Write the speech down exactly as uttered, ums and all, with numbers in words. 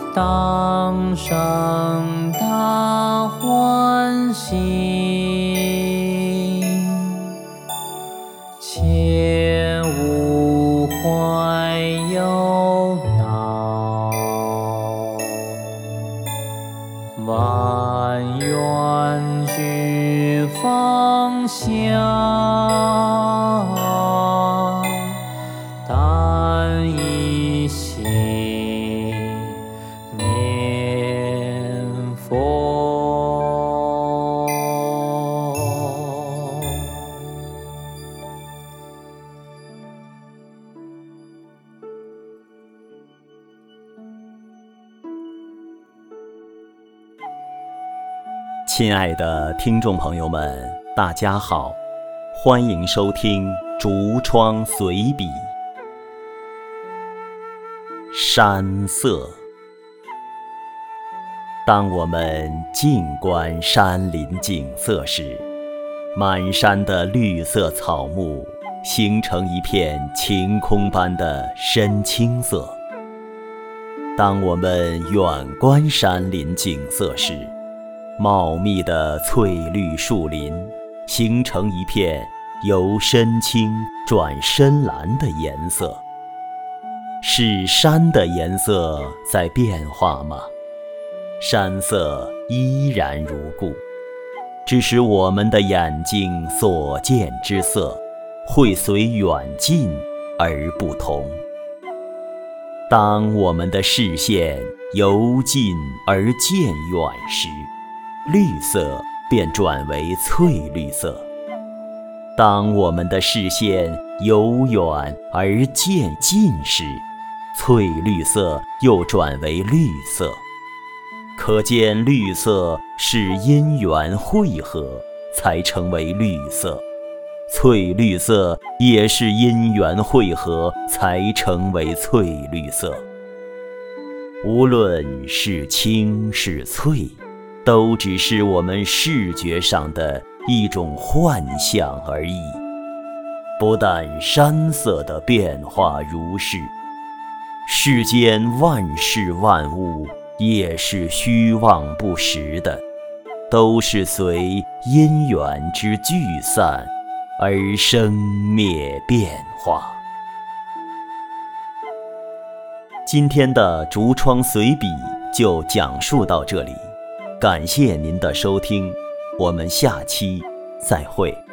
当生大欢喜，切勿怀忧恼，万愿俱放下，但一心念佛。 亲爱的听众朋友们，大家好，欢迎收听竹窗随笔。山色。当我们静观山林景色时，满山的绿色草木形成一片晴空般的深青色。当我们远观山林景色时，茂密的翠绿树林形成一片由深青转深蓝的颜色。是山的颜色在变化吗？山色依然如故，只是我们的眼睛所见之色会随远近而不同。当我们的视线由近而渐远时，绿色便转为翠绿色。当我们的视线由远而渐近时，翠绿色又转为绿色。可见绿色是因缘汇合才成为绿色，翠绿色也是因缘汇合才成为翠绿色。无论是青是翠，都只是我们视觉上的一种幻象而已。不但山色的变化如是，世间万事万物也是虚妄不实的，都是随因缘之聚散而生灭变化。今天的竹窗随笔就讲述到这里，感谢您的收听，我们下期再会。